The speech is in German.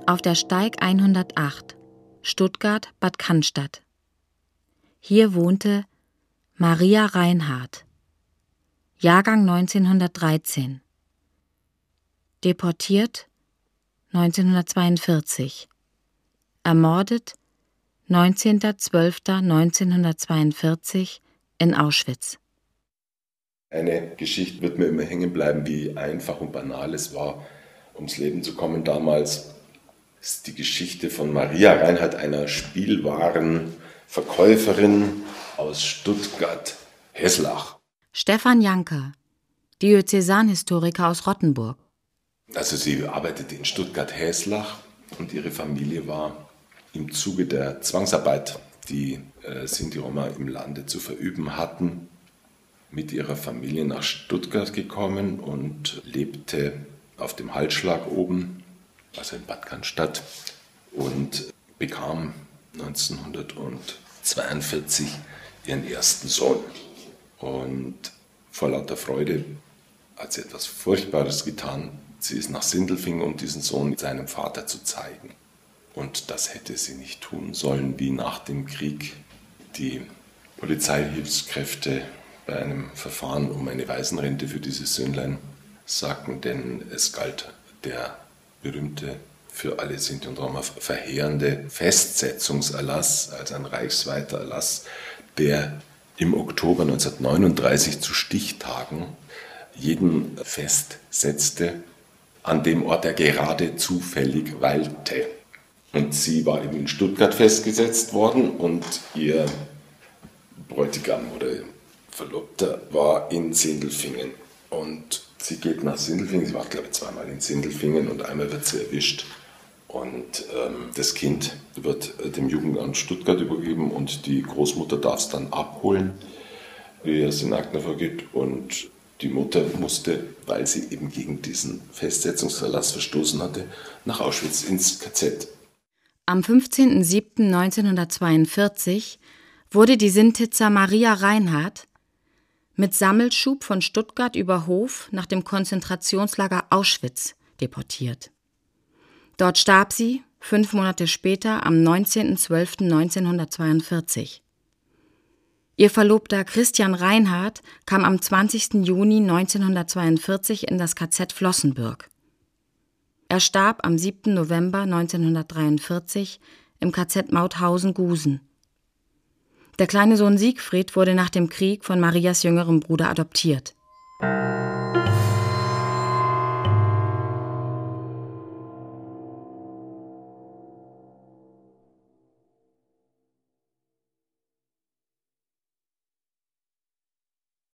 auf der Steig 108, Stuttgart-Bad Cannstatt. Hier wohnte Maria Reinhardt, Jahrgang 1913, deportiert 1942, ermordet 19.12.1942 in Auschwitz. Eine Geschichte wird mir immer hängen bleiben, wie einfach und banal es war, ums Leben zu kommen damals. Das ist die Geschichte von Maria Reinhardt, einer Spielwarenverkäuferin aus Stuttgart-Heslach. Stefan Janker, Diözesanhistoriker aus Rottenburg. Also sie arbeitete in Stuttgart-Heslach und ihre Familie war im Zuge der Zwangsarbeit, die Sinti-Roma im Lande zu verüben hatten, mit ihrer Familie nach Stuttgart gekommen und lebte auf dem Halsschlag oben, also in Bad Cannstatt, und bekam 1942 ihren ersten Sohn. Und vor lauter Freude hat sie etwas Furchtbares getan. Sie ist nach Sindelfingen, um diesen Sohn seinem Vater zu zeigen. Und das hätte sie nicht tun sollen, wie nach dem Krieg die Polizeihilfskräfte bei einem Verfahren um eine Waisenrente für dieses Söhnlein sagten, denn es galt der berühmte, für alle Sinti und Roma verheerende Festsetzungserlass, also ein reichsweiter Erlass, der im Oktober 1939 zu Stichtagen jeden festsetzte, an dem Ort er gerade zufällig weilte. Und sie war eben in Stuttgart festgesetzt worden und ihr Bräutigam oder Verlobter war in Sindelfingen. Und sie geht nach Sindelfingen, sie war glaube ich zweimal in Sindelfingen und einmal wird sie erwischt. Und das Kind wird dem Jugendamt Stuttgart übergeben und die Großmutter darf es dann abholen, wie es in Akten vorgeht. Und die Mutter musste, weil sie eben gegen diesen Festsetzungserlass verstoßen hatte, nach Auschwitz ins KZ. Am 15.07.1942 wurde die Sintitzer Maria Reinhardt mit Sammelschub von Stuttgart über Hof nach dem Konzentrationslager Auschwitz deportiert. Dort starb sie 5 Monate später am 19.12.1942. Ihr Verlobter Christian Reinhardt kam am 20. Juni 1942 in das KZ Flossenbürg. Er starb am 7. November 1943 im KZ Mauthausen-Gusen. Der kleine Sohn Siegfried wurde nach dem Krieg von Marias jüngerem Bruder adoptiert.